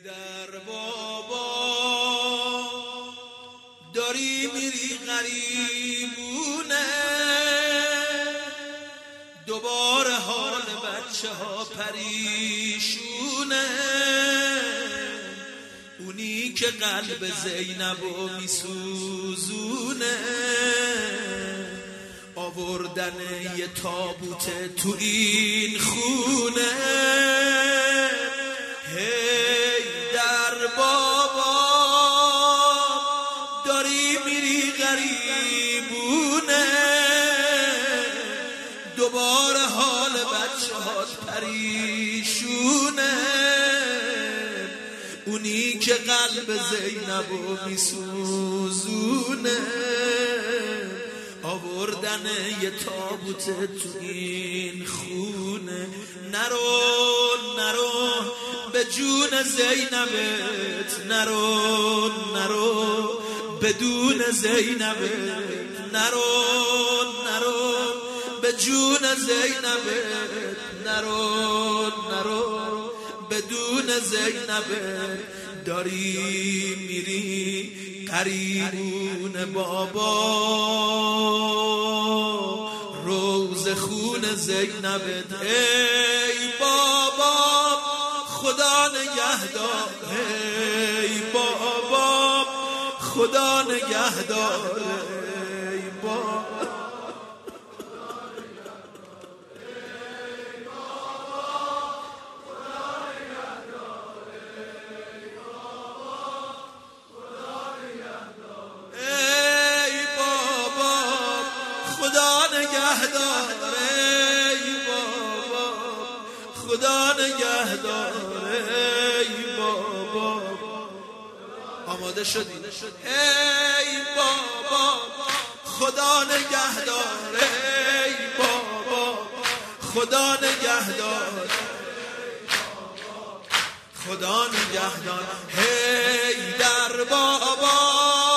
در بابا داری میری غریبونه، دوباره حال بچه ها پریشونه. اونی که قلب زینبو میسوزونه، آوردن یه تابوت تو این خونه. هی در بابا داری میری غریبونه، دوباره حال بچه هات پریشونه. اونی که قلب زینبو میسوزونه، آوردن یه تابوت تو این خونه. نرو نرو به جون زینبت، نرو نرو بدون زینبت، نرو نرو به جون زینبت، نرو نرو بدون زینبت. داری میری قریبون بابا، روز خون زینبت. ای بابا خدا نگهدار، ای بابا خدا نگهدار، ای بابا خدا نگهدار، ای بابا خدا نگهدار، ای بابا. آماده شدی؟ ای بابا خدا نگهدار، ای بابا خدا نگهدار، خدا نگهدار. هی در بابا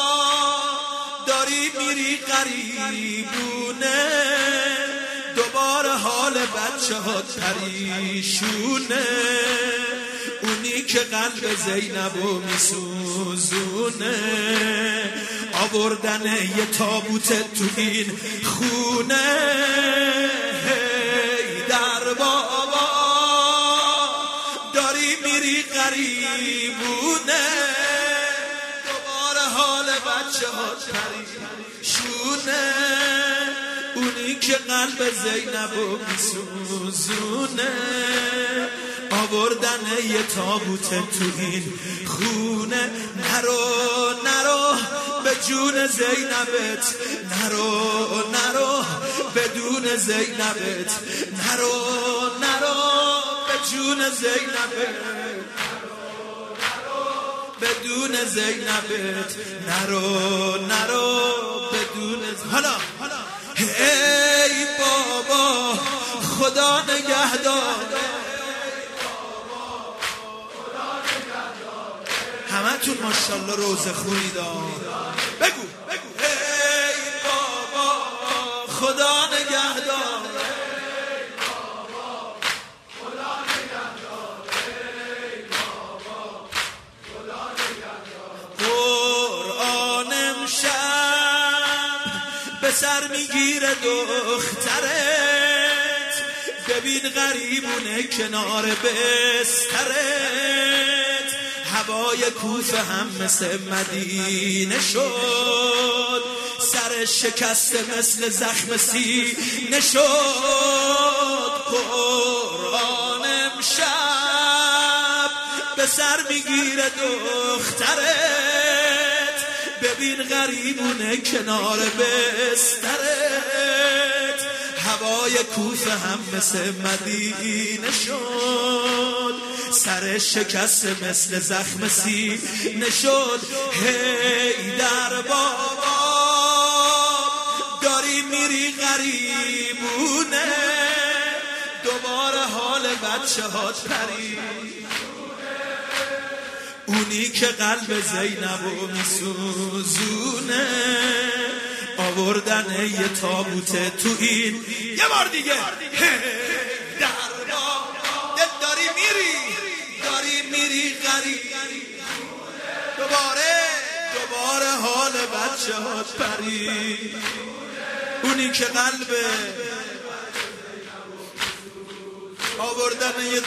داری میری غریبونه، دوباره حال بچه ها پریشونه. اونی که قلب زینبو میسوزونه، آوردن یه تابوت تو این خونه. هی در بابا داری میری غریبونه، دوباره حال بچه ها پریشونه. اونی که قلب زینبو میسوزونه، آوردن یه تابوت تو این خونه. نرو نرو به جون زینبت، نرو نرو بدون زینبت، نرو نرو به جون زینبت، بدون زینبت، نرو نرو بدون حالا ای بابا خدا نگهدار، همه تون ماشاءالله روزه خونی دار. بگو ای بابا خدا نگهدار، قرآن امشب به سر میگیره دخترت، ببین غریبونه کنار بسترت. هوای کوفه هم مثل مدینه شد، سر شکسته مثل زخم سینه شد. قرآن امشب به سر میگیره دخترت، ببین غریبونه کنار بسترت. هوای کوفه هم مثل مدینه شد، سر شکست مثل زخم سینه شد. هی در بابا داری میری غریبونه، دوباره حال بچه ها پریشونه. اونی که قلب زینبو میسوزونه، آوردن یه تابوت تو این. یه بار دیگه داری میری میری غریب، دوباره حال بچه ها پری. اونی که قلبه آوردن یه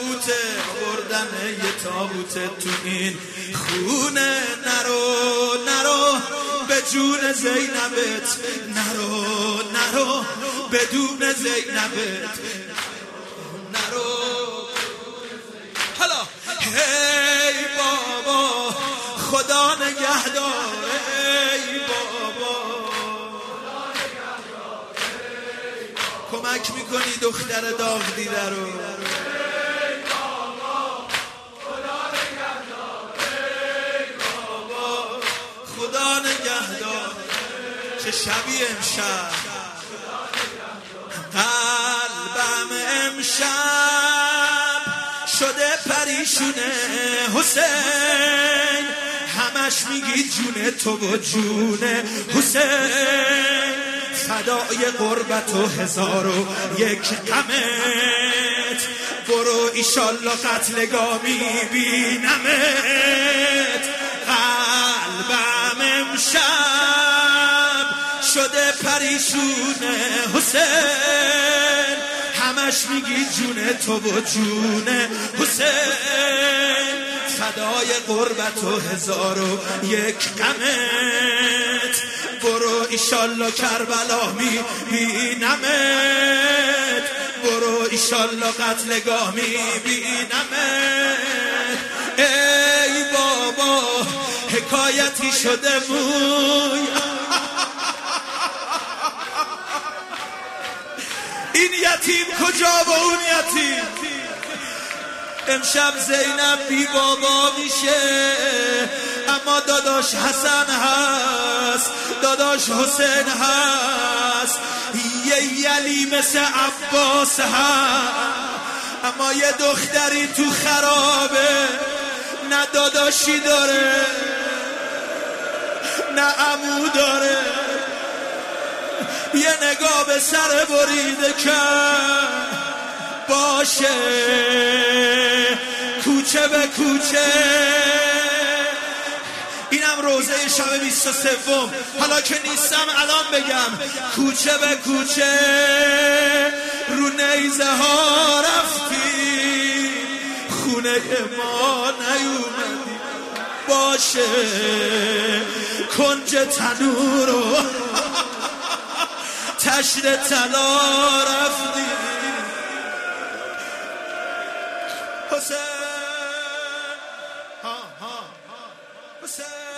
تابوته تو این خونه. نرو به جون زینبت، نرو بدون زینبت، نرو. حالا هی بابا خدا نگهداره، ای بابا کمک میکنی دختر داغ دیده رو. خدا نگهدار. چه شبیه امشب، قلبم امشب شده پریشونه حسین. همش میگی جون تو و جون حسین، فدای قربت و 1001 غمت. برو ایشالله قتلگاه میبینمت. قلبم امشب شده پریشونه حسین. همش میگی جون تو و جون حسین، فدای قربت و 1001 غمت. برو ایشالله کربلا میبینمت، برو ایشالله قتلگاه میبینمت. ای بابا حکایتی شده موی. این یتیم کجا و اون یتیم؟ امشب زینب بی بابا میشه، اما داداش حسن هست، داداش حسین هست، یه یلی مثل عباس هست. اما یه دختری تو خرابه، نه داداشی داره نه عمو داره. یه نگاه به سر بریده کرد باشه، کوچه به کوچه. اینم روزه شب 23. حالا که نیستم الان بگم، کوچه به کوچه رو نیزه ها رفتی، خونه ما نیومدی. باشه کنج تنور و تشر طلا رفتی. حسین حسین